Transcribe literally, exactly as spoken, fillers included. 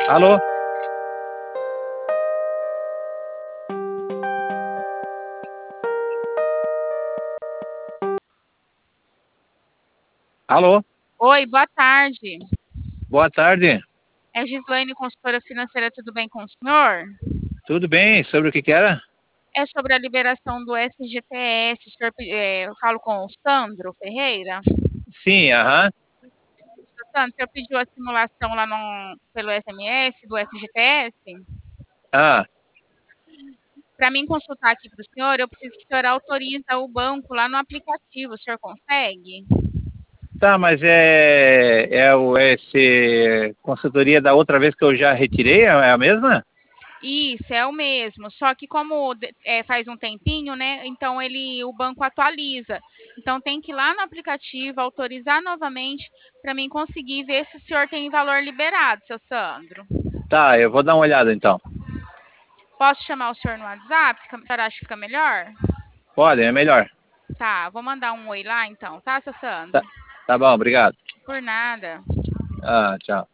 Alô? Alô? Oi, boa tarde. Boa tarde. É Gislaine, consultora financeira, tudo bem com o senhor? Tudo bem? Sobre o que que era? É sobre a liberação do S G T S, o senhor, pe- é, eu falo com o Sandro Ferreira. Sim, aham. Seu Sandro, o senhor pediu a simulação lá no, pelo S M S do S G T S? Ah, Para mim consultar aqui para o senhor, eu preciso que o senhor autorize o banco lá no aplicativo, o senhor consegue? tá, mas é, é o esse consultoria da outra vez que eu já retirei, é a mesma? Isso, é o mesmo. Só que como de- é, faz um tempinho, né? Então ele, o banco atualiza. Então tem que ir lá no aplicativo, autorizar novamente para mim conseguir ver se o senhor tem valor liberado, seu Sandro. Tá, eu vou dar uma olhada então. Posso chamar o senhor no WhatsApp? Fica- O senhor acha que fica melhor? Pode, é melhor. Tá, vou mandar um oi lá então, tá, seu Tá, Sandro? tá bom, obrigado. Por nada. Ah, tchau.